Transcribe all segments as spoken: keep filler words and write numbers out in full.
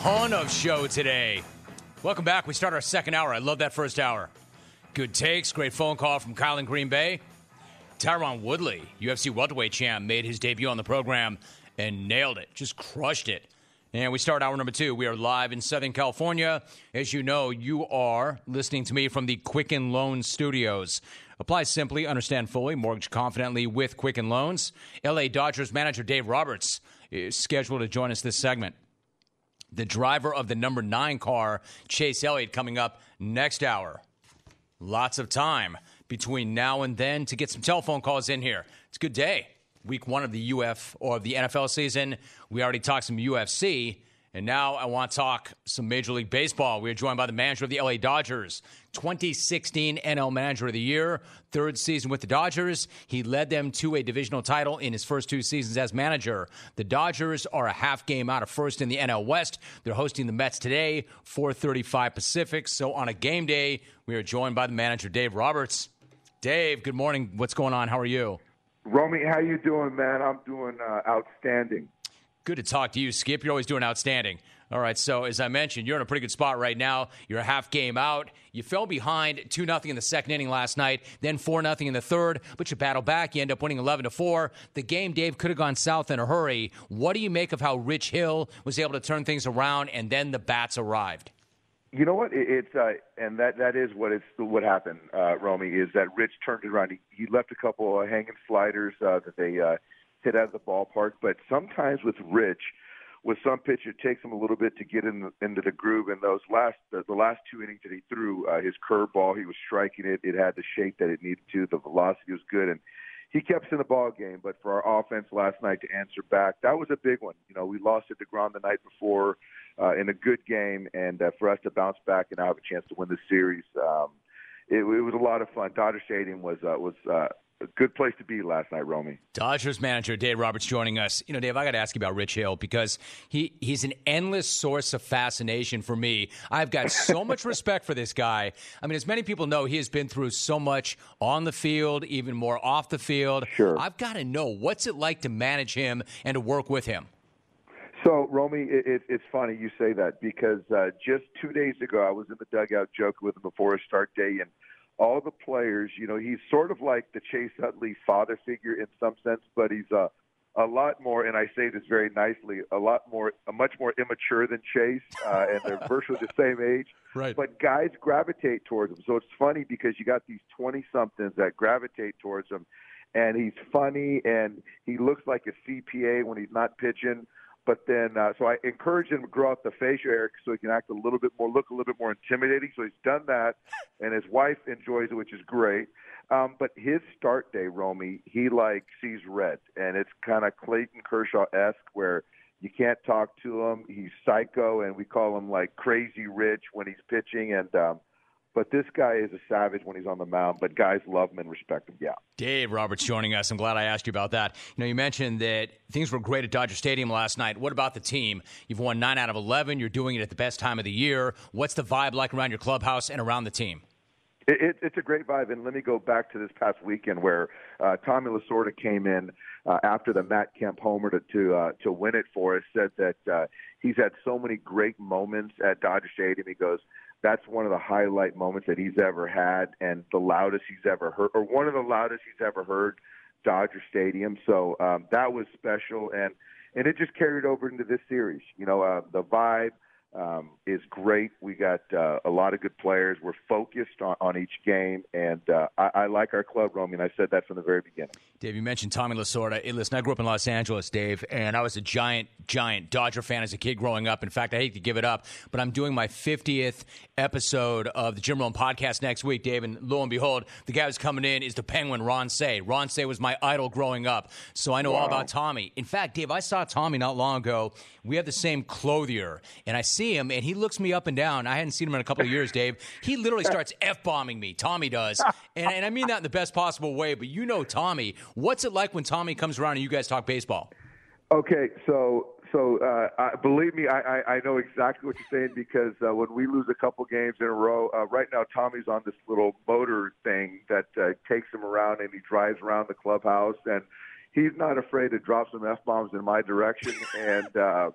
ton of show today. Welcome back. We start our second hour. I love that first hour. Good takes. Great phone call from Kyle in Green Bay. Tyron Woodley, U F C welterweight champ, made his debut on the program and nailed it. Just crushed it. And we start hour number two. We are live in Southern California. As you know, you are listening to me from the Quicken Loans Studios. Apply simply, understand fully, mortgage confidently with Quicken Loans. L A Dodgers manager Dave Roberts is scheduled to join us this segment. The driver of the number nine car, Chase Elliott, coming up next hour. Lots of time between now and then to get some telephone calls in here. It's a good day. Week one of the U F or the N F L season. We already talked some U F C, and now I want to talk some Major League Baseball. We are joined by the manager of the L A Dodgers, twenty sixteen N L Manager of the Year, third season with the Dodgers. He led them to a divisional title in his first two seasons as manager. The Dodgers are a half game out of first in the N L West. They're hosting the Mets today, four thirty-five Pacific. So on a game day, we are joined by the manager, Dave Roberts. Dave, good morning. What's going on? How are you? Romy, how you doing, man? I'm doing uh, outstanding. Good to talk to you, Skip. You're always doing outstanding. All right, so as I mentioned, you're in a pretty good spot right now. You're a half game out. You fell behind two nothing in the second inning last night, then four nothing in the third, but you battle back. You end up winning eleven to four. The game, Dave, could have gone south in a hurry. What do you make of how Rich Hill was able to turn things around, and then the bats arrived? You know what? It, it's uh, and that that is what it's what happened, uh, Romy, is that Rich turned it around. He, he left a couple of hanging sliders uh, that they uh, hit out of the ballpark. But sometimes with Rich, with some pitch, it takes him a little bit to get in the, into the groove. And those last the, the last two innings that he threw, uh, his curveball, he was striking it. It had the shape that it needed to. The velocity was good, and he kept us in the ball game. But for our offense last night to answer back, that was a big one. You know, we lost at DeGrom the night before. Uh, in a good game, and uh, for us to bounce back and have a chance to win the series, um, it, it was a lot of fun. Dodger Stadium was uh, was uh, a good place to be last night, Romy. Dodgers manager Dave Roberts joining us. You know, Dave, I got to ask you about Rich Hill because he, he's an endless source of fascination for me. I've got so much respect for this guy. I mean, as many people know, he has been through so much on the field, even more off the field. Sure. I've got to know, what's it like to manage him and to work with him? So, Romy, it, it, it's funny you say that because uh, just two days ago I was in the dugout joking with him before his start day, and all the players, you know, he's sort of like the Chase Utley father figure in some sense, but he's a, a lot more, and I say this very nicely, a lot more, a much more immature than Chase, uh, and they're virtually the same age. Right. But guys gravitate towards him. So it's funny because you got these twenty-somethings that gravitate towards him, and he's funny, and he looks like a C P A when he's not pitching. But then, uh, so I encourage him to grow out the facial hair so he can act a little bit more, look a little bit more intimidating. So he's done that, and his wife enjoys it, which is great. Um, but his start day, Romy, he like sees red, and it's kind of Clayton Kershaw-esque where you can't talk to him. He's psycho, and we call him like Crazy Rich when he's pitching. And um, but this guy is a savage when he's on the mound, but guys love him and respect him, yeah. Dave Roberts joining us. I'm glad I asked you about that. You know, you mentioned that things were great at Dodger Stadium last night. What about the team? You've won nine out of eleven. You're doing it at the best time of the year. What's the vibe like around your clubhouse and around the team? It, it, it's a great vibe, and let me go back to this past weekend where uh, Tommy Lasorda came in uh, after the Matt Kemp homer to to, uh, to win it for us, said that uh, he's had so many great moments at Dodger Stadium. He goes, that's one of the highlight moments that he's ever had and the loudest he's ever heard, or one of the loudest he's ever heard, Dodger Stadium. So um, that was special, and, and it just carried over into this series. You know, uh, the vibe um, is great. We got uh, a lot of good players. We're focused on, on each game, and uh, I, I like our club, Romy, and I said that from the very beginning. Dave, you mentioned Tommy Lasorda. Hey, listen, I grew up in Los Angeles, Dave, and I was a giant, giant Dodger fan as a kid growing up. In fact, I hate to give it up, but I'm doing my fiftieth episode of the Jim Rome podcast next week, Dave, and lo and behold, the guy who's coming in is the Penguin, Ron Say. Ron Say was my idol growing up, so I know wow. all about Tommy. In fact, Dave, I saw Tommy not long ago. We have the same clothier, and I see him, and he looks me up and down. I hadn't seen him in a couple of years, Dave. He literally starts F-bombing me. Tommy does, and, and I mean that in the best possible way, but you know Tommy. What's it like when Tommy comes around and you guys talk baseball? Okay, so so uh, I, believe me, I, I, I know exactly what you're saying because uh, when we lose a couple games in a row, uh, right now Tommy's on this little motor thing that uh, takes him around and he drives around the clubhouse, and he's not afraid to drop some F-bombs in my direction. And uh,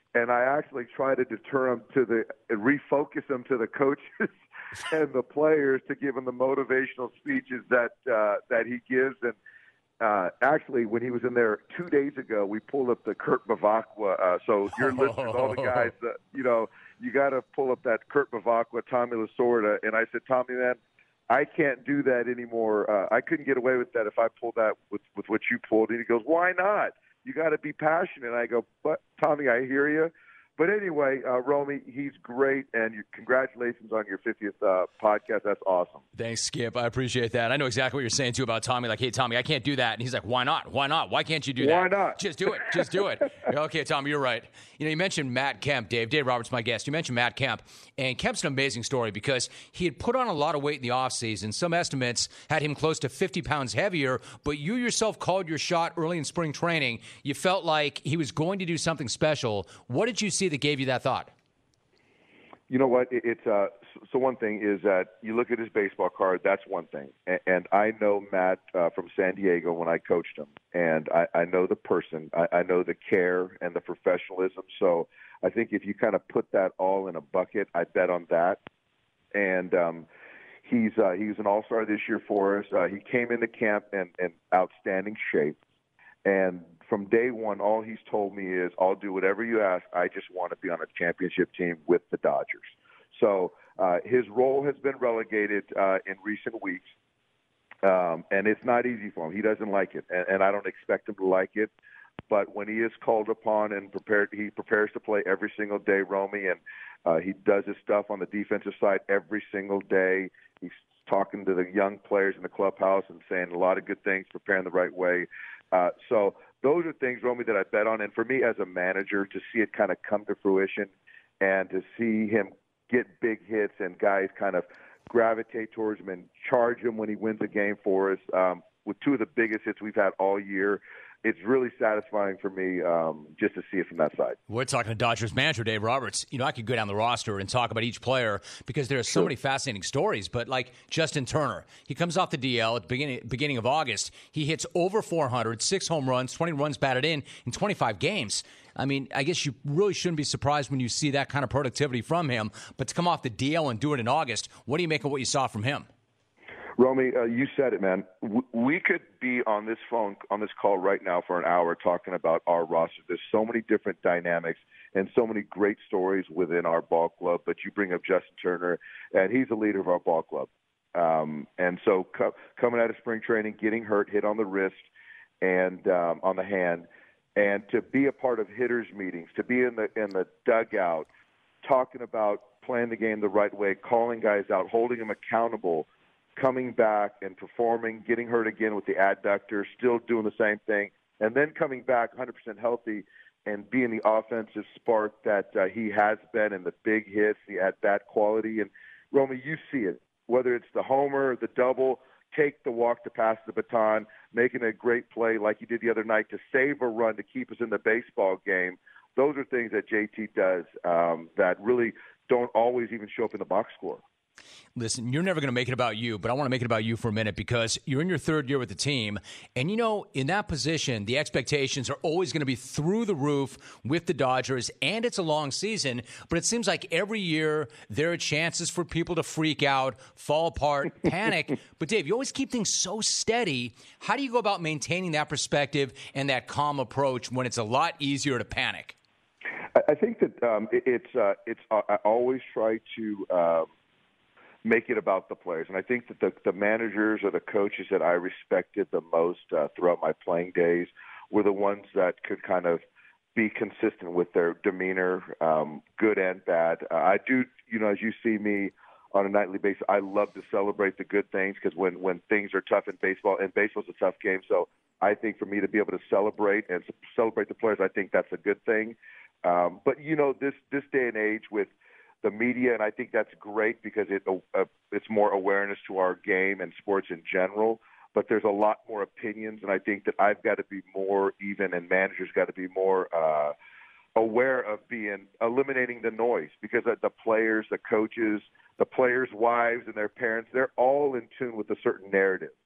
and I actually try to deter him to the refocus him to the coaches and the players to give him the motivational speeches that uh, that he gives. And uh, actually, when he was in there two days ago, we pulled up the Kurt Bavacqua. Uh, so your listeners, all the guys, uh, you know, you got to pull up that Kurt Bavacqua, Tommy Lasorda. And I said, Tommy, man, I can't do that anymore. Uh, I couldn't get away with that if I pulled that with, with what you pulled. And he goes, why not? You got to be passionate. And I go, but Tommy, I hear you. But anyway, uh, Romy, he's great, and you, congratulations on your fiftieth uh, podcast. That's awesome. Thanks, Skip. I appreciate that. I know exactly what you're saying, too, about Tommy. Like, hey, Tommy, I can't do that. And he's like, why not? Why not? Why can't you do that? Why not? Just do it. Just do it. Okay, Tommy, you're right. You know, you mentioned Matt Kemp, Dave. Dave Roberts, my guest. You mentioned Matt Kemp. And Kemp's an amazing story because he had put on a lot of weight in the offseason. Some estimates had him close to fifty pounds heavier, but you yourself called your shot early in spring training. You felt like he was going to do something special. What did you see that gave you that thought? You know what? It's uh, so one thing is that you look at his baseball card. That's one thing, and I know Matt uh, from San Diego when I coached him, and I, I know the person. I, I know the care and the professionalism. So I think if you kind of put that all in a bucket, I bet on that. And um, he's uh, he's an all-star this year for us. Uh, he came into camp in, in outstanding shape, and from day one, all he's told me is, I'll do whatever you ask. I just want to be on a championship team with the Dodgers. So uh, his role has been relegated uh, in recent weeks, um, and it's not easy for him. He doesn't like it, and, and I don't expect him to like it. But when he is called upon and prepared, he prepares to play every single day, Romy, and uh, he does his stuff on the defensive side every single day. He's talking to the young players in the clubhouse and saying a lot of good things, preparing the right way. Uh, so those are things, Romy, that I bet on. And for me as a manager, to see it kind of come to fruition and to see him get big hits and guys kind of gravitate towards him and charge him when he wins a game for us, um, with two of the biggest hits we've had all year, it's really satisfying for me um, just to see it from that side. We're talking to Dodgers manager Dave Roberts. You know, I could go down the roster and talk about each player because there are so sure. many fascinating stories. But like Justin Turner, he comes off the D L at the beginning, beginning of August. He hits over four hundred, six home runs, twenty runs batted in in twenty-five games. I mean, I guess you really shouldn't be surprised when you see that kind of productivity from him. But to come off the D L and do it in August, what do you make of what you saw from him? Romy, uh, you said it, man. We could be on this phone, on this call right now for an hour talking about our roster. There's so many different dynamics and so many great stories within our ball club. But you bring up Justin Turner, and he's the leader of our ball club. Um, and so co- coming out of spring training, getting hurt, hit on the wrist and um, on the hand, and to be a part of hitters' meetings, to be in the in the dugout, talking about playing the game the right way, calling guys out, holding them accountable, coming back and performing, getting hurt again with the adductor, still doing the same thing, and then coming back one hundred percent healthy and being the offensive spark that uh, he has been in the big hits, the at-bat quality. And, Romy, you see it, whether it's the homer, the double, take the walk to pass the baton, making a great play like he did the other night to save a run to keep us in the baseball game. Those are things that J T does um, that really don't always even show up in the box score. Listen, you're never going to make it about you, but I want to make it about you for a minute because you're in your third year with the team. And, you know, in that position, the expectations are always going to be through the roof with the Dodgers, and it's a long season. But it seems like every year there are chances for people to freak out, fall apart, panic. But, Dave, you always keep things so steady. How do you go about maintaining that perspective and that calm approach when it's a lot easier to panic? I think that um, it, it's, uh, it's uh, I always try to uh, – make it about the players. And I think that the, the managers or the coaches that I respected the most uh, throughout my playing days were the ones that could kind of be consistent with their demeanor, um, good and bad. Uh, I do, you know, as you see me on a nightly basis, I love to celebrate the good things because when, when things are tough in baseball, and baseball's a tough game, so I think for me to be able to celebrate and celebrate the players, I think that's a good thing. Um, but, you know, this, this day and age with the media, and I think that's great because it uh, it's more awareness to our game and sports in general. But there's a lot more opinions, and I think that I've got to be more even, and managers got to be more uh, aware of being eliminating the noise because the players, the coaches, the players' wives, and their parents—they're all in tune with a certain narrative.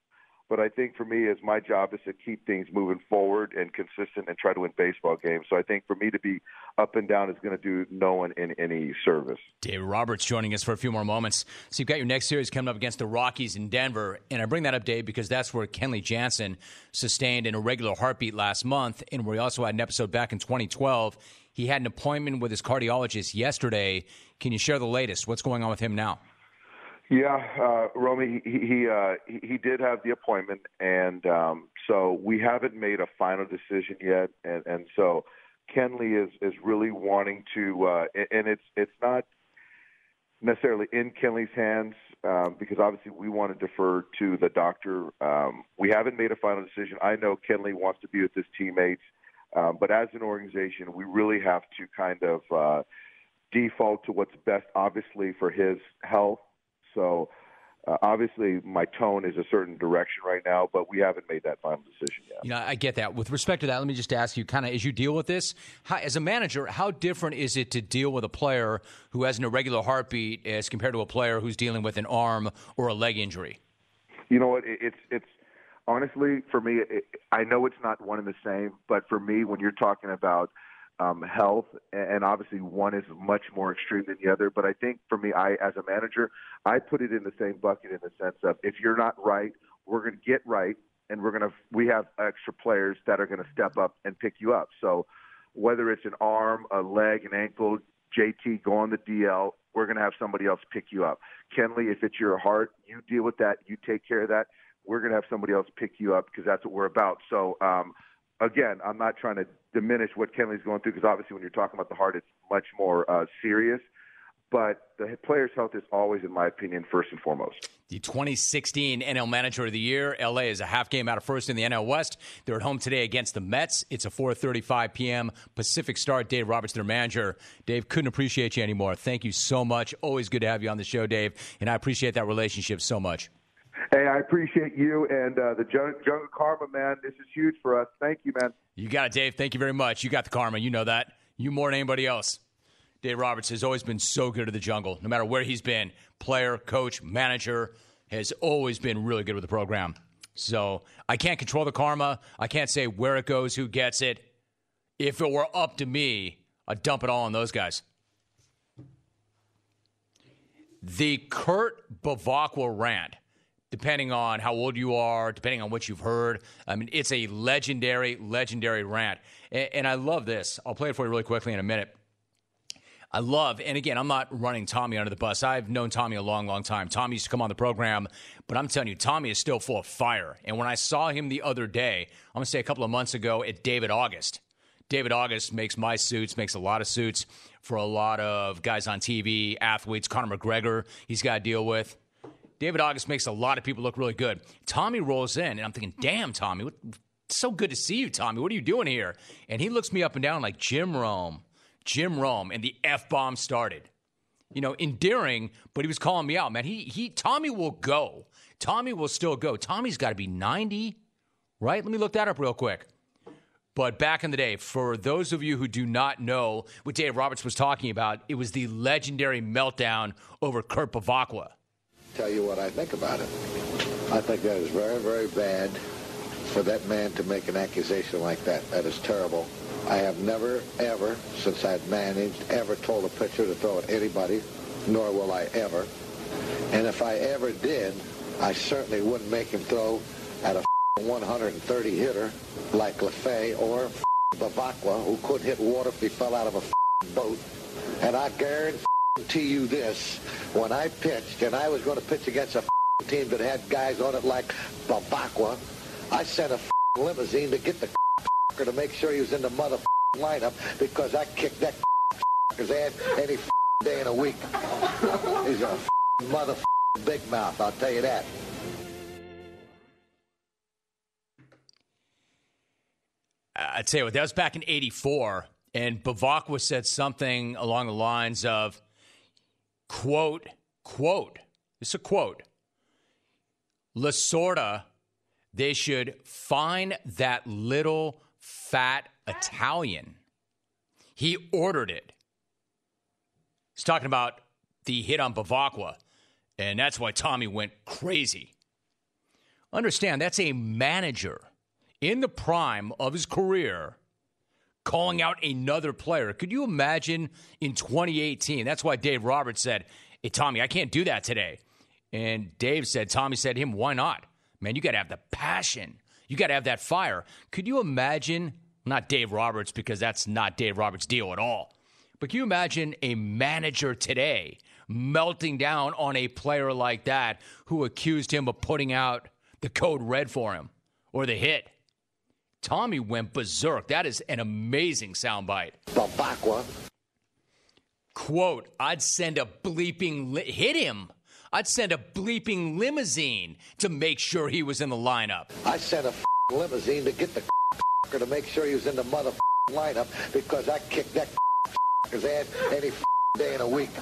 But I think for me, as my job is to keep things moving forward and consistent and try to win baseball games. So I think for me to be up and down is going to do no one in any service. David Roberts joining us for a few more moments. So you've got your next series coming up against the Rockies in Denver. And I bring that up, Dave, because that's where Kenley Jansen sustained an irregular heartbeat last month, and where he also had an episode back in twenty twelve. He had an appointment with his cardiologist yesterday. Can you share the latest? What's going on with him now? Yeah, uh, Romy, he he, uh, he he did have the appointment, and um, so we haven't made a final decision yet. And, and so Kenley is, is really wanting to, uh, and it's it's not necessarily in Kenley's hands um, because obviously we want to defer to the doctor. Um, we haven't made a final decision. I know Kenley wants to be with his teammates, um, but as an organization, we really have to kind of uh, default to what's best, obviously, for his health. So, uh, obviously, my tone is a certain direction right now, but we haven't made that final decision yet. You know, I get that. With respect to that, let me just ask you, kind of as you deal with this, how, as a manager, how different is it to deal with a player who has an irregular heartbeat as compared to a player who's dealing with an arm or a leg injury? You know what? It's it's honestly, for me, it, I know it's not one and the same, but for me, when you're talking about Um, health, and obviously one is much more extreme than the other. But I think for me, I, as a manager, I put it in the same bucket in the sense of if you're not right, we're going to get right, and we're going to we have extra players that are going to step up and pick you up. So whether it's an arm, a leg, an ankle, J T, go on the D L, we're going to have somebody else pick you up. Kenley, if it's your heart, you deal with that, you take care of that. We're going to have somebody else pick you up because that's what we're about. So, um, again, I'm not trying to diminish what Kenley's going through because obviously when you're talking about the heart, it's much more uh, serious. But the player's health is always, in my opinion, first and foremost. The twenty sixteen N L Manager of the Year. L A is a half game out of first in the N L West. They're at home today against the Mets. It's a four thirty-five p.m. Pacific start. Dave Roberts, their manager. Dave, couldn't appreciate you anymore. Thank you so much. Always good to have you on the show, Dave. And I appreciate that relationship so much. Hey, I appreciate you and uh, the Jungle Karma, man. This is huge for us. Thank you, man. You got it, Dave. Thank you very much. You got the karma. You know that. You more than anybody else. Dave Roberts has always been so good to the Jungle. No matter where he's been, player, coach, manager, has always been really good with the program. So I can't control the karma. I can't say where it goes, who gets it. If it were up to me, I'd dump it all on those guys. The Kurt Bevacqua rant, depending on how old you are, depending on what you've heard, I mean, it's a legendary, legendary rant. And, and I love this. I'll play it for you really quickly in a minute. I love, and again, I'm not running Tommy under the bus. I've known Tommy a long, long time. Tommy used to come on the program, but I'm telling you, Tommy is still full of fire. And when I saw him the other day, I'm going to say a couple of months ago at David August. David August makes my suits, makes a lot of suits for a lot of guys on T V, athletes. Conor McGregor, he's got to deal with. David August makes a lot of people look really good. Tommy rolls in, and I'm thinking, damn, Tommy, what, it's so good to see you, Tommy. What are you doing here? And he looks me up and down like Jim Rome. Jim Rome, and the F-bomb started. You know, endearing, but he was calling me out, man. He, he, Tommy will go. Tommy will still go. Tommy's got to be ninety, right? Let me look that up real quick. But back in the day, for those of you who do not know what Dave Roberts was talking about, it was the legendary meltdown over Kurt Bevacqua. Tell you what I think about it. I think that is very, very bad for that man to make an accusation like that. That is terrible. I have never, ever, since I've managed, ever told a pitcher to throw at anybody, nor will I ever. And if I ever did, I certainly wouldn't make him throw at a one hundred thirty hitter like LaFay or Bevacqua, who couldn't hit water if he fell out of a boat. And I guarantee you this, when I pitched, and I was going to pitch against a team that had guys on it like Bevacqua, I sent a limousine to get the to make sure he was in the mother lineup because I kicked that his ass any day in a week. He's a mother big mouth, I'll tell you that. I'd say what that was back in eighty-four, and Bevacqua said something along the lines of, quote, quote, this is a quote, Lasorda, they should find that little fat Italian. He ordered it. He's talking about the hit on Bevacqua, and that's why Tommy went crazy. Understand, that's a manager in the prime of his career calling out another player. Could you imagine in twenty eighteen? That's why Dave Roberts said, hey, Tommy, I can't do that today. And Dave said, Tommy said to him, why not? Man, you got to have the passion. You got to have that fire. Could you imagine, not Dave Roberts, because that's not Dave Roberts' deal at all, but can you imagine a manager today melting down on a player like that who accused him of putting out the code red for him or the hit? Tommy went berserk. That is an amazing soundbite. Babakwa. Quote, I'd send a bleeping, li- hit him. I'd send a bleeping limousine to make sure he was in the lineup. I sent a limousine to get the to make sure he was in the mother lineup because I kicked that his ass any day in a week.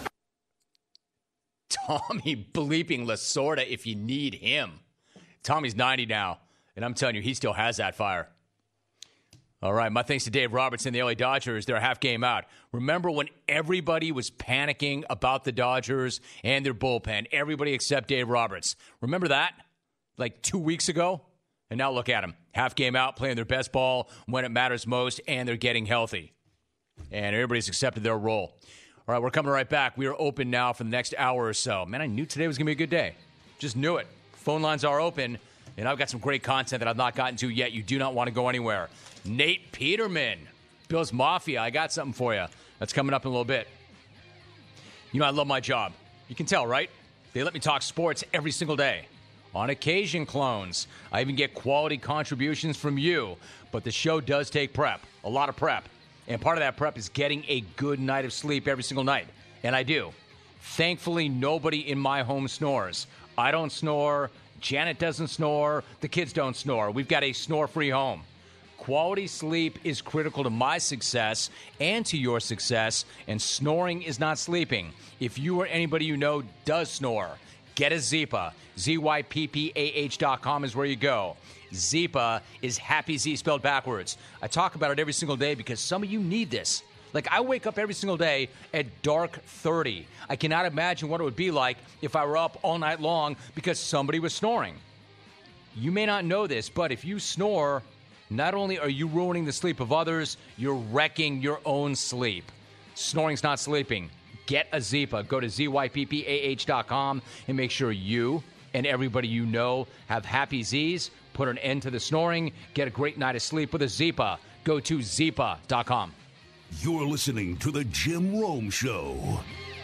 Tommy bleeping Lasorda if you need him. Tommy's ninety now, and I'm telling you, he still has that fire. All right, my thanks to Dave Roberts and the L A Dodgers. They're a half game out. Remember when everybody was panicking about the Dodgers and their bullpen? Everybody except Dave Roberts. Remember that? Like two weeks ago? And now look at them. Half game out, playing their best ball when it matters most, and they're getting healthy. And everybody's accepted their role. All right, we're coming right back. We are open now for the next hour or so. Man, I knew today was going to be a good day. Just knew it. Phone lines are open, and I've got some great content that I've not gotten to yet. You do not want to go anywhere. Nate Peterman, Bills Mafia, I got something for you. That's coming up in a little bit. You know, I love my job. You can tell, right? They let me talk sports every single day. On occasion, clones. I even get quality contributions from you. But the show does take prep, a lot of prep. And part of that prep is getting a good night of sleep every single night. And I do. Thankfully, nobody in my home snores. I don't snore. Janet doesn't snore. The kids don't snore. We've got a snore-free home. Quality sleep is critical to my success and to your success, and snoring is not sleeping. If you or anybody you know does snore, get a Zyppah. Z Y P P A H dot com is where you go. Zyppah is Happy Z spelled backwards. I talk about it every single day because some of you need this. Like, I wake up every single day at dark thirty. I cannot imagine what it would be like if I were up all night long because somebody was snoring. You may not know this, but if you snore, not only are you ruining the sleep of others, you're wrecking your own sleep. Snoring's not sleeping. Get a Zyppah. Go to Z Y P P A H dot com and make sure you and everybody you know have happy Z's. Put an end to the snoring. Get a great night of sleep with a Zyppah. Go to Zyppah dot com. You're listening to The Jim Rome Show.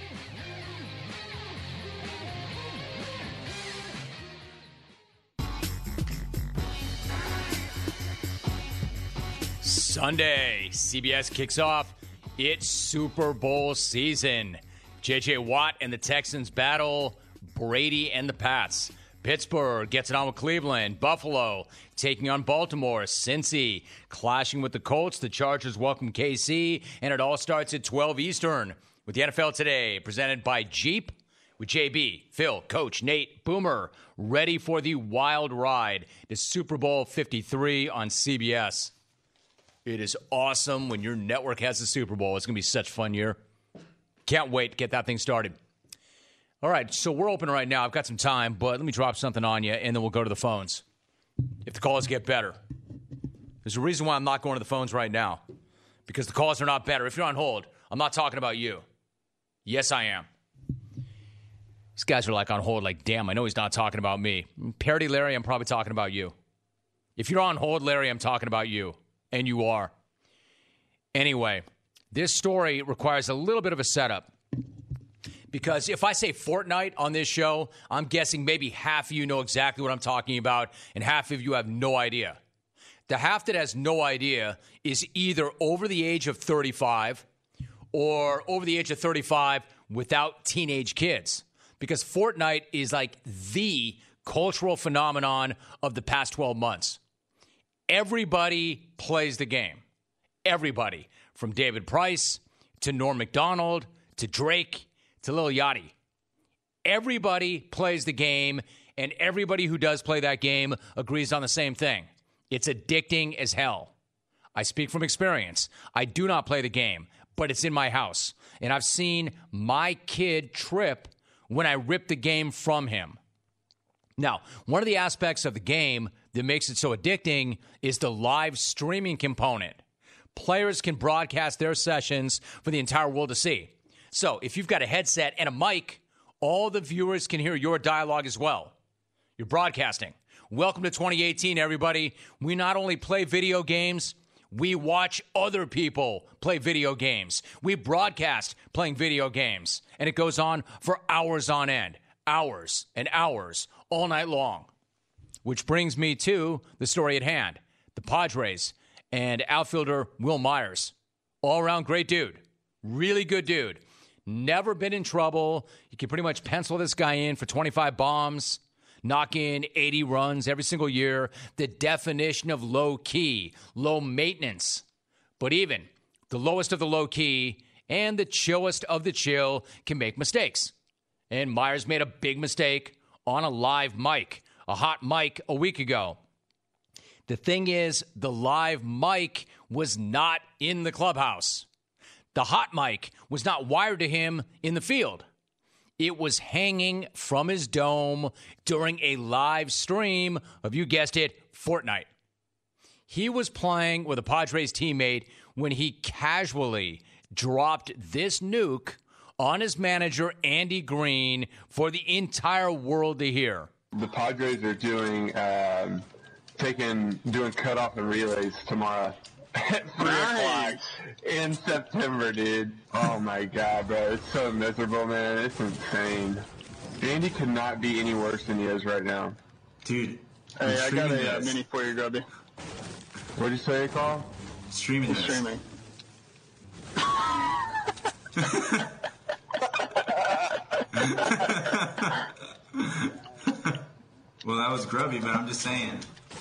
Sunday, C B S kicks off its Super Bowl season. J J. Watt and the Texans battle Brady and the Pats. Pittsburgh gets it on with Cleveland. Buffalo taking on Baltimore. Cincy clashing with the Colts. The Chargers welcome K C. And it all starts at twelve Eastern with the N F L Today, presented by Jeep. With J B, Phil, Coach, Nate, Boomer, ready for the wild ride to Super Bowl fifty-three on C B S. It is awesome when your network has the Super Bowl. It's going to be such a fun year. Can't wait to get that thing started. All right, so we're open right now. I've got some time, but let me drop something on you, and then we'll go to the phones. If the calls get better. There's a reason why I'm not going to the phones right now, because the calls are not better. If you're on hold, I'm not talking about you. Yes, I am. These guys are like on hold, like, damn, I know he's not talking about me. Parody Larry, I'm probably talking about you. If you're on hold, Larry, I'm talking about you. And you are. Anyway, this story requires a little bit of a setup. Because if I say Fortnite on this show, I'm guessing maybe half of you know exactly what I'm talking about, and half of you have no idea. The half that has no idea is either over the age of thirty-five or over the age of thirty-five without teenage kids. Because Fortnite is like the cultural phenomenon of the past twelve months. Everybody plays the game. Everybody. From David Price to Norm Macdonald to Drake to Lil Yachty. Everybody plays the game, and everybody who does play that game agrees on the same thing. It's addicting as hell. I speak from experience. I do not play the game, but it's in my house. And I've seen my kid trip when I rip the game from him. Now, one of the aspects of the game that makes it so addicting is the live streaming component. Players can broadcast their sessions for the entire world to see. So if you've got a headset and a mic, all the viewers can hear your dialogue as well. You're broadcasting. Welcome to twenty eighteen, everybody. We not only play video games, we watch other people play video games. We broadcast playing video games. And it goes on for hours on end. Hours and hours, all night long. Which brings me to the story at hand. The Padres and outfielder Wil Myers. All-around great dude. Really good dude. Never been in trouble. You can pretty much pencil this guy in for twenty-five bombs, knock in eighty runs every single year. The definition of low-key, low maintenance. But even the lowest of the low-key and the chillest of the chill can make mistakes. And Myers made a big mistake on a live mic, a hot mic a week ago. The thing is, the live mic was not in the clubhouse. The hot mic was not wired to him in the field. It was hanging from his dome during a live stream of, you guessed it, Fortnite. He was playing with a Padres teammate when he casually dropped this nuke on his manager, Andy Green, for the entire world to hear. The Padres are doing, um, taking, doing cutoff and relays tomorrow at three o'clock in September, dude. Oh my God, bro. It's so miserable, man. It's insane. Andy could not be any worse than he is right now. Dude, hey, I got a uh, mini for you, Grubby. What'd you say, Carl? Streaming this. Streaming. Well, that was grubby, but I'm just saying.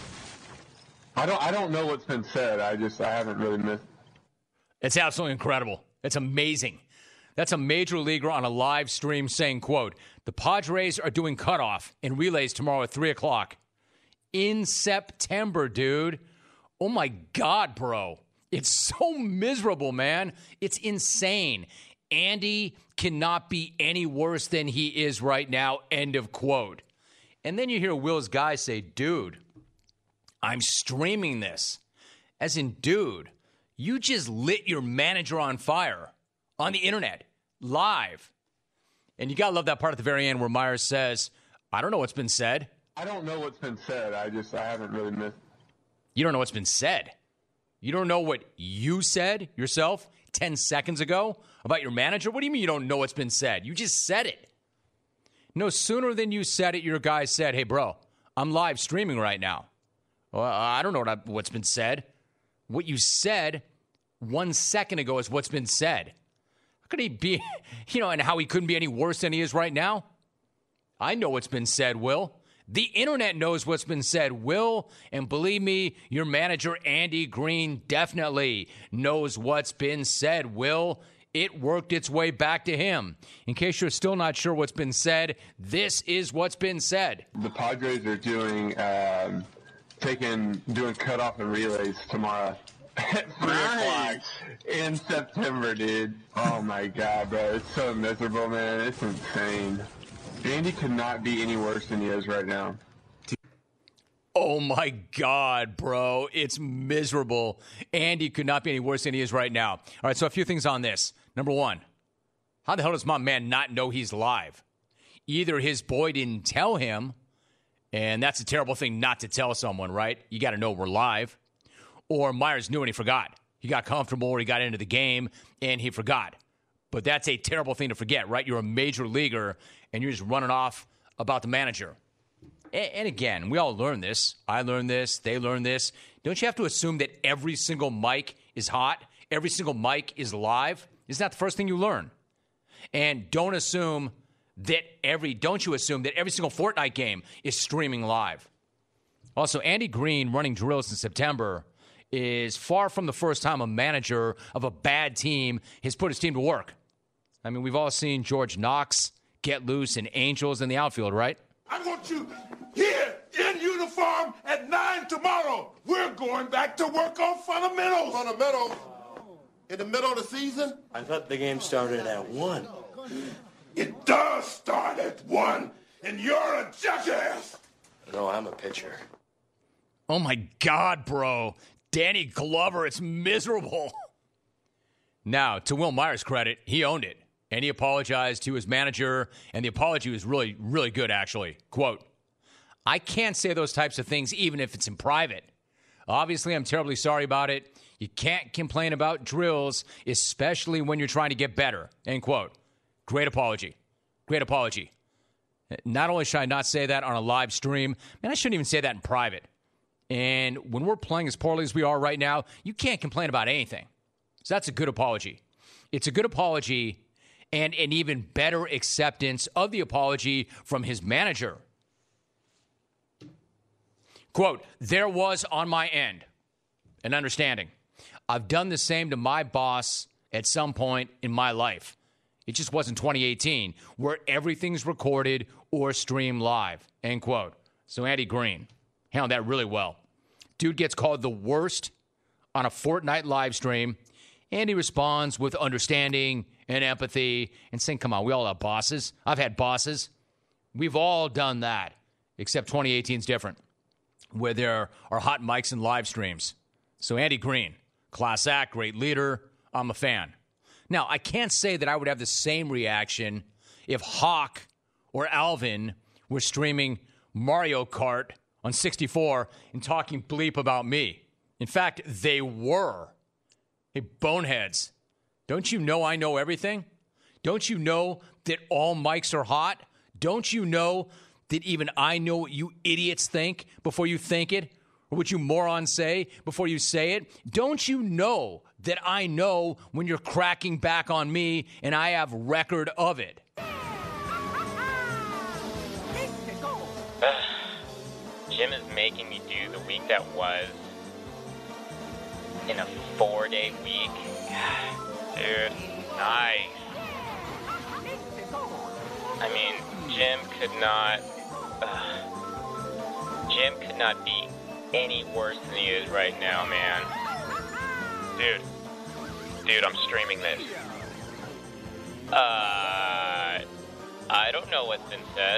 I don't. I don't know what's been said. I just. I haven't really missed. It's absolutely incredible. It's amazing. That's a major leaguer on a live stream saying, "quote The Padres are doing cutoff and relays tomorrow at three o'clock in September, dude." Oh my God, bro! It's so miserable, man. It's insane. Andy cannot be any worse than he is right now, end of quote. And then you hear Will's guy say, dude, I'm streaming this. As in, dude, you just lit your manager on fire on the internet, live. And you got to love that part at the very end where Myers says, I don't know what's been said. I don't know what's been said. I just, I haven't really missed. You don't know what's been said. You don't know what you said yourself ten seconds ago about your manager? What do you mean you don't know what's been said? You just said it. No sooner than you said it, your guy said, hey, bro, I'm live streaming right now. Well, I don't know what I, what's been said. What you said one second ago is what's been said. How could he be, you know, and how he couldn't be any worse than he is right now? I know what's been said, Will. The internet knows what's been said, Will, and believe me, your manager, Andy Green, definitely knows what's been said, Will. It worked its way back to him. In case you're still not sure what's been said, this is what's been said. The Padres are doing, um, taking, doing cutoff and relays tomorrow at three o'clock in September, dude. Oh my God, bro. It's so miserable, man. It's insane. Andy could not be any worse than he is right now. Oh, my God, bro. It's miserable. Andy could not be any worse than he is right now. All right, so a few things on this. Number one, how the hell does my man not know he's live? Either his boy didn't tell him, and that's a terrible thing not to tell someone, right? You got to know we're live. Or Myers knew and he forgot. He got comfortable or he got into the game and he forgot. But that's a terrible thing to forget, right? You're a major leaguer, and you're just running off about the manager. And again, we all learn this. I learned this. They learned this. Don't you have to assume that every single mic is hot? Every single mic is live? Isn't that the first thing you learn? And don't assume that every, don't you assume that every single Fortnite game is streaming live. Also, Andy Green running drills in September is far from the first time a manager of a bad team has put his team to work. I mean, we've all seen George Knox get loose in Angels in the outfield, right? I want you here in uniform at nine tomorrow. We're going back to work on fundamentals. Fundamentals? In the middle of the season? I thought the game started at one. It does start at one, and you're a jackass. No, I'm a pitcher. Oh, my God, bro. Danny Glover, it's miserable. Now, to Will Myers' credit, he owned it, and he apologized to his manager, and the apology was really, really good, actually. Quote, I can't say those types of things even if it's in private. Obviously, I'm terribly sorry about it. You can't complain about drills, especially when you're trying to get better. End quote. Great apology. Great apology. Not only should I not say that on a live stream, man, I shouldn't even say that in private. And when we're playing as poorly as we are right now, you can't complain about anything. So that's a good apology. It's a good apology and an even better acceptance of the apology from his manager. Quote, there was on my end an understanding. I've done the same to my boss at some point in my life. It just wasn't twenty eighteen, where everything's recorded or streamed live, end quote. So Andy Green handled that really well. Dude gets called the worst on a Fortnite live stream, and he responds with understanding and empathy and saying, come on, we all have bosses. I've had bosses. We've all done that, except twenty eighteen is different, where there are hot mics and live streams. So Andy Green, class act, great leader. I'm a fan. Now, I can't say that I would have the same reaction if Hawk or Alvin were streaming Mario Kart on sixty-four and talking bleep about me. In fact, they were. Hey, boneheads, don't you know I know everything? Don't you know that all mics are hot? Don't you know that even I know what you idiots think before you think it? Or what you morons say before you say it? Don't you know that I know when you're cracking back on me and I have record of it? Jim is making me do the week that was in a four-day week. Dude, nice. I mean, Jim could not... Uh, Jim could not be any worse than he is right now, man. Dude. Dude, I'm streaming this. Uh... I don't know what's been said.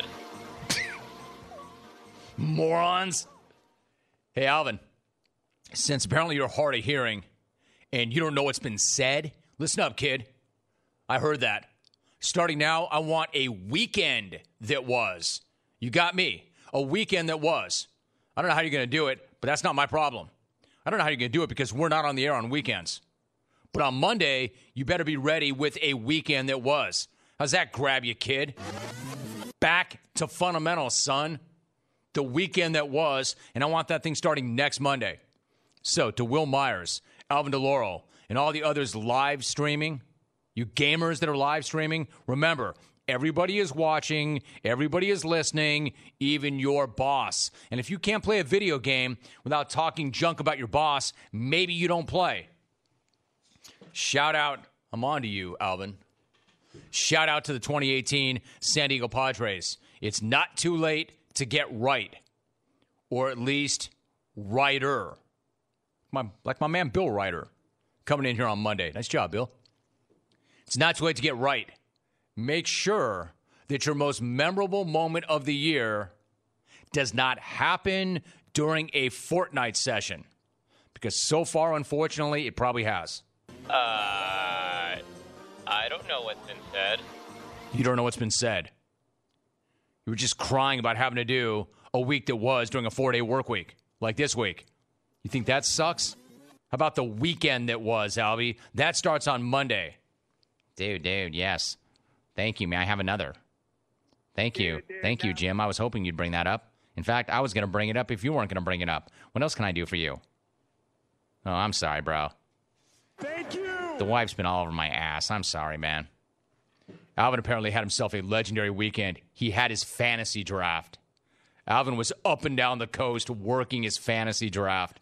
Morons. Hey, Alvin. Since apparently you're hard of hearing and you don't know what's been said, listen up, kid. I heard that. Starting now, I want a weekend that was. You got me. A weekend that was. I don't know how you're going to do it, but that's not my problem. I don't know how you're going to do it because we're not on the air on weekends. But on Monday, you better be ready with a weekend that was. How's that grab you, kid? Back to fundamentals, son. The weekend that was, and I want that thing starting next Monday. So, to Will Myers, Alvin DeLauro, and all the others live streaming, you gamers that are live streaming, remember, everybody is watching, everybody is listening, even your boss. And if you can't play a video game without talking junk about your boss, maybe you don't play. Shout out, I'm on to you, Alvin. Shout out to the twenty eighteen San Diego Padres. It's not too late to get right, or at least righter. My, like my man Bill Ryder coming in here on Monday. Nice job, Bill. It's not too late to get right. Make sure that your most memorable moment of the year does not happen during a Fortnite session, because so far, unfortunately, it probably has. Uh, I don't know what's been said. You don't know what's been said. You were just crying about having to do a week that was during a four-day work week, like this week. You think that sucks? How about the weekend that was, Albie? That starts on Monday. Dude, dude, yes. Thank you, man. I have another. Thank you. Dude, dude, Thank you, Jim. I was hoping you'd bring that up. In fact, I was going to bring it up if you weren't going to bring it up. What else can I do for you? Oh, I'm sorry, bro. Thank you. The wife's been all over my ass. I'm sorry, man. Alvin apparently had himself a legendary weekend. He had his fantasy draft. Alvin was up and down the coast working his fantasy draft.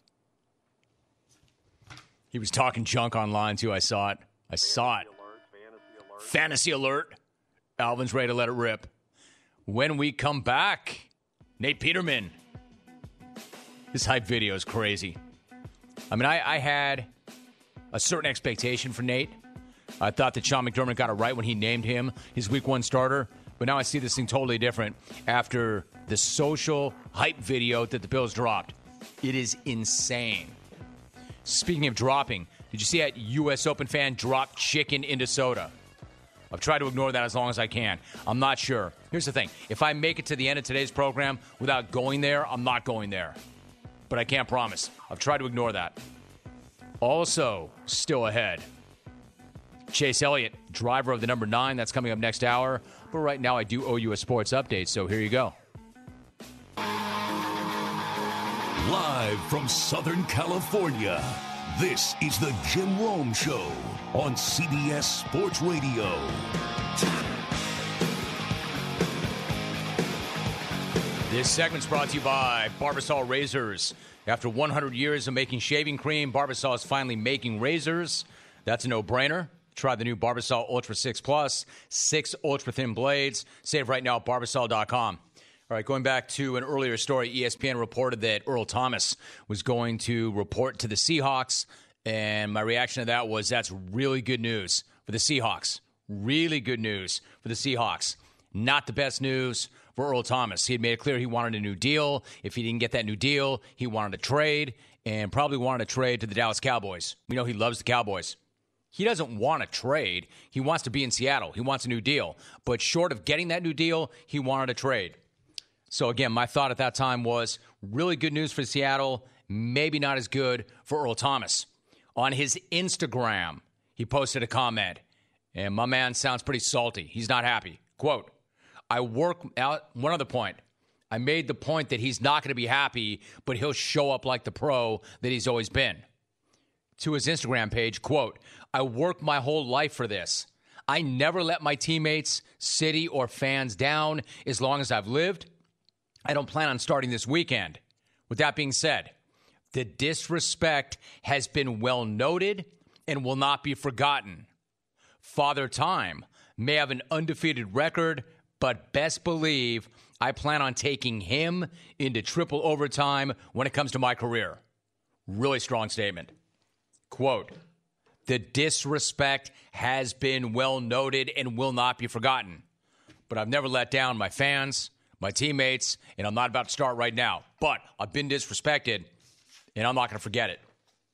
He was talking junk online, too. I saw it. I saw it. Fantasy alert. Alvin's ready to let it rip. When we come back, Nate Peterman. This hype video is crazy. I mean, I, I had a certain expectation for Nate. I thought that Sean McDermott got it right when he named him his week one starter. But now I see this thing totally different after the social hype video that the Bills dropped. It is insane. Speaking of dropping, did you see that U S Open fan drop chicken into soda? I've tried to ignore that as long as I can. I'm not sure. Here's the thing. If I make it to the end of today's program without going there, I'm not going there. But I can't promise. I've tried to ignore that. Also, still ahead, Chase Elliott, driver of the number nine. That's coming up next hour. But right now, I do owe you a sports update, so here you go. Live from Southern California, this is the Jim Rome Show on C B S Sports Radio. This segment's brought to you by Barbasol Razors. After one hundred years of making shaving cream, Barbasol is finally making razors. That's a no-brainer. Try the new Barbasol Ultra six Plus, six ultra-thin blades. Save right now at Barbasol dot com. All right, going back to an earlier story, E S P N reported that Earl Thomas was going to report to the Seahawks, and my reaction to that was that's really good news for the Seahawks. Really good news for the Seahawks. Not the best news for Earl Thomas. He had made it clear he wanted a new deal. If he didn't get that new deal, he wanted to trade, and probably wanted to trade to the Dallas Cowboys. We know he loves the Cowboys. He doesn't want to trade. He wants to be in Seattle. He wants a new deal. But short of getting that new deal, he wanted to trade. So, again, my thought at that time was really good news for Seattle, maybe not as good for Earl Thomas. On his Instagram, he posted a comment, and my man sounds pretty salty. He's not happy. Quote, I work out, one other point. I made the point that he's not going to be happy, but he'll show up like the pro that he's always been. To his Instagram page, quote, I worked my whole life for this. I never let my teammates, city, or fans down as long as I've lived. I don't plan on starting this weekend. With that being said, the disrespect has been well noted and will not be forgotten. Father Time may have an undefeated record, but best believe I plan on taking him into triple overtime when it comes to my career. Really strong statement. Quote, the disrespect has been well noted and will not be forgotten. But I've never let down my fans, my teammates, and I'm not about to start right now. But I've been disrespected, and I'm not going to forget it.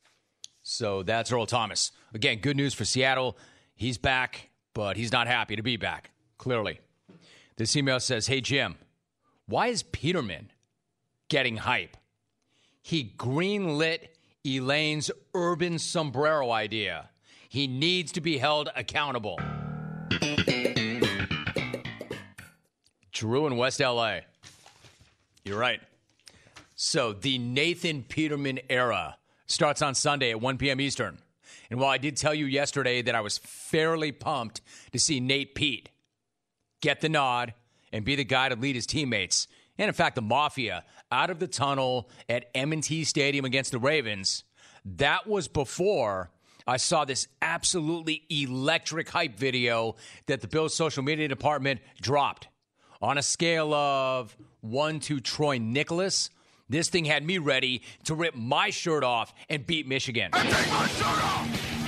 So that's Earl Thomas. Again, good news for Seattle. He's back, but he's not happy to be back, clearly. This email says, hey, Jim, why is Peterman getting hype? He greenlit Elaine's urban sombrero idea. He needs to be held accountable. Drew in West L A. You're right. So the Nathan Peterman era starts on Sunday at one p.m. Eastern. And while I did tell you yesterday that I was fairly pumped to see Nate Pete get the nod and be the guy to lead his teammates, and in fact the Mafia, out of the tunnel at M and T Stadium against the Ravens, that was before I saw this absolutely electric hype video that the Bills' social media department dropped. On a scale of one to Troy Nicholas, this thing had me ready to rip my shirt off and beat Michigan. I take my shirt off!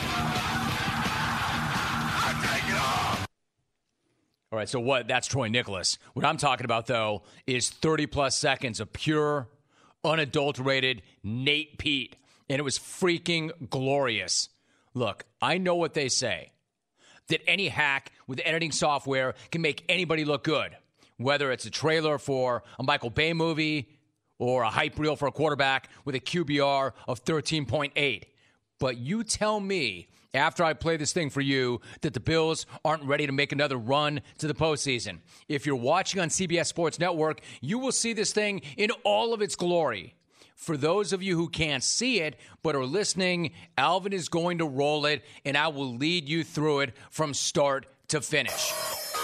I take it off! All right, so what? That's Troy Nicholas. What I'm talking about, though, is thirty-plus seconds of pure, unadulterated Nate Pete. And it was freaking glorious. Look, I know what they say, that any hack with editing software can make anybody look good, whether it's a trailer for a Michael Bay movie or a hype reel for a quarterback with a Q B R of thirteen point eight. But you tell me, after I play this thing for you, that the Bills aren't ready to make another run to the postseason. If you're watching on C B S Sports Network, you will see this thing in all of its glory. For those of you who can't see it but are listening, Alvin is going to roll it, and I will lead you through it from start to finish.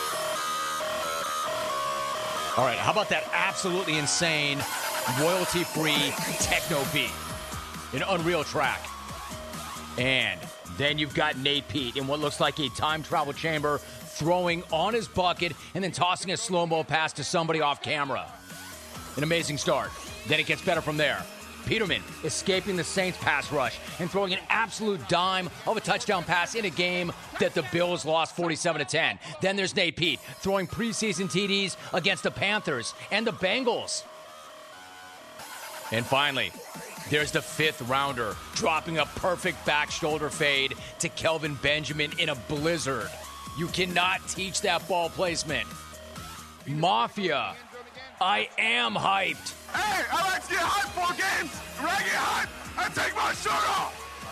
All right, how about that absolutely insane, royalty-free techno beat? An unreal track. And then you've got Nate Pete in what looks like a time travel chamber, throwing on his bucket and then tossing a slow-mo pass to somebody off camera. An amazing start. Then it gets better from there. Peterman escaping the Saints pass rush and throwing an absolute dime of a touchdown pass in a game that the Bills lost forty-seven to ten. Then there's Nate Pete throwing preseason T Ds against the Panthers and the Bengals. And finally, there's the fifth rounder dropping a perfect back shoulder fade to Kelvin Benjamin in a blizzard. You cannot teach that ball placement. Mafia, I am hyped. Hey, I like to get hyped for games. When I get hyped, I take my shirt off.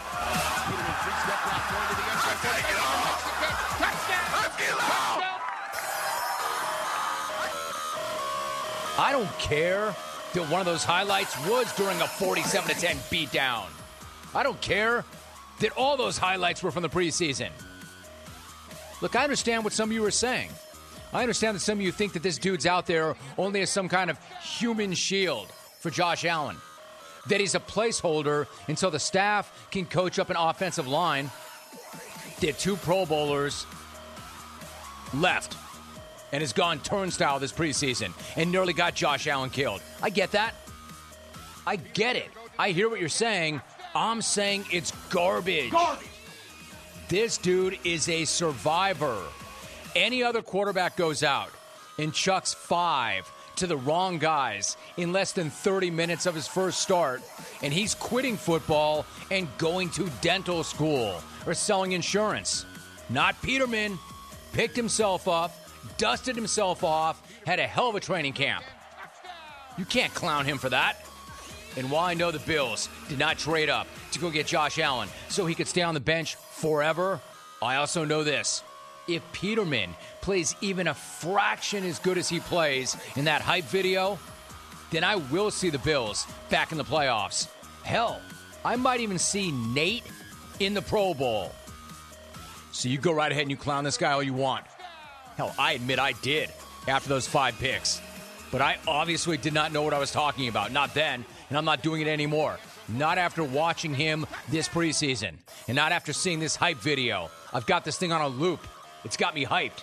I take it off. Let's get loud. I don't care that one of those highlights was during a forty-seven to ten beatdown. I don't care that all those highlights were from the preseason. Look, I understand what some of you are saying. I understand that some of you think that this dude's out there only as some kind of human shield for Josh Allen. That he's a placeholder until the staff can coach up an offensive line. They had two Pro Bowlers left and has gone turnstile this preseason and nearly got Josh Allen killed. I get that. I get it. I hear what you're saying. I'm saying it's garbage. Garbage. This dude is a survivor. Any other quarterback goes out and chucks five to the wrong guys in less than thirty minutes of his first start, and he's quitting football and going to dental school or selling insurance. Not Peterman. Picked himself up, dusted himself off, had a hell of a training camp. You can't clown him for that. And while I know the Bills did not trade up to go get Josh Allen so he could stay on the bench forever, I also know this. If Peterman plays even a fraction as good as he plays in that hype video, then I will see the Bills back in the playoffs. Hell, I might even see Nate in the Pro Bowl. So you go right ahead and you clown this guy all you want. Hell, I admit I did after those five picks. But I obviously did not know what I was talking about. Not then, and I'm not doing it anymore. Not after watching him this preseason, and not after seeing this hype video. I've got this thing on a loop. It's got me hyped.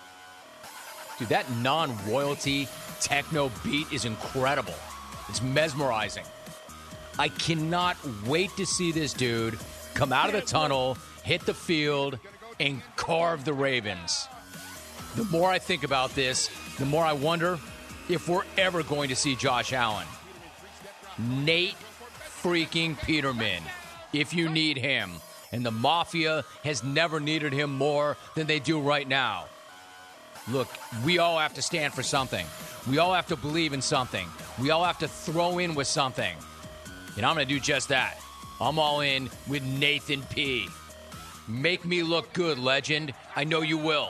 Dude, that non-royalty techno beat is incredible. It's mesmerizing. I cannot wait to see this dude come out of the tunnel, hit the field, and carve the Ravens. The more I think about this, the more I wonder if we're ever going to see Josh Allen. Nate freaking Peterman, if you need him. And the Mafia has never needed him more than they do right now. Look, we all have to stand for something. We all have to believe in something. We all have to throw in with something. And I'm going to do just that. I'm all in with Nathan P. Make me look good, legend. I know you will.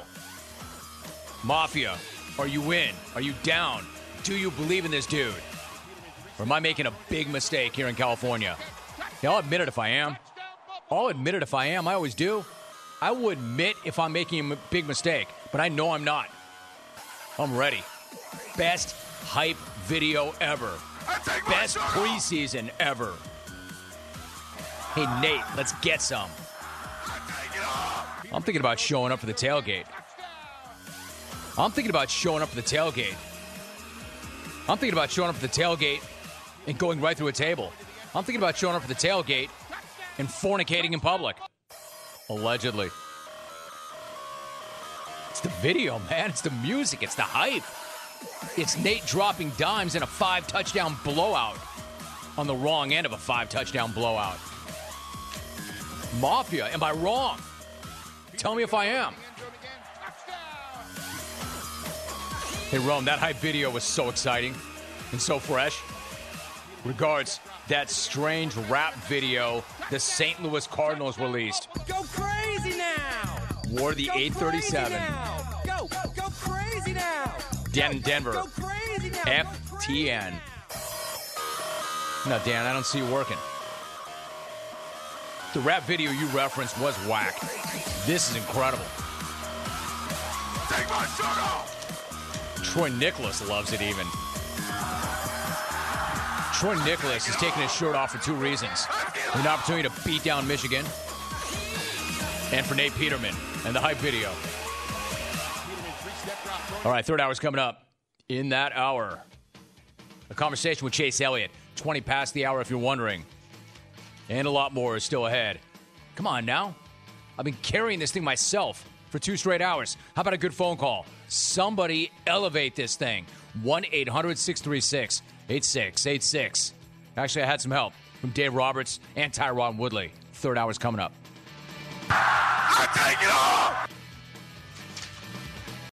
Mafia, are you in? Are you down? Do you believe in this dude? Or am I making a big mistake here in California? Yeah, I'll admit it if I am. I'll admit it if I am. I always do. I will admit if I'm making a big mistake, but I know I'm not. I'm ready. Best hype video ever. Best preseason ever. Hey, Nate, let's get some. I'm thinking about showing up for the tailgate. I'm thinking about showing up for the tailgate. I'm thinking about showing up for the tailgate and going right through a table. I'm thinking about showing up for the tailgate and fornicating in public. Allegedly. It's the video, man. It's the music. It's the hype. It's Nate dropping dimes in a five-touchdown blowout on the wrong end of a five-touchdown blowout. Mafia, am I wrong? Tell me if I am. Hey, Rome, that hype video was so exciting and so fresh. Regards, that strange rap video the Saint Louis Cardinals released. Go crazy now! Wore the eight thirty-seven. Go, go crazy now! Dan in Denver. Go crazy now! F T N. No, Dan, I don't see you working. The rap video you referenced was whack. This is incredible. Take my shirt off! Troy Nicholas loves it even. Troy Nicholas is taking his shirt off for two reasons. An opportunity to beat down Michigan, and for Nate Peterman and the hype video. All right, third hour's coming up. In that hour, a conversation with Chase Elliott, twenty past the hour if you're wondering. And a lot more is still ahead. Come on now. I've been carrying this thing myself for two straight hours. How about a good phone call? Somebody elevate this thing. one eight hundred six three six eight six eight six. Actually, I had some help from Dave Roberts and Tyron Woodley. Third hour's coming up. I take it off!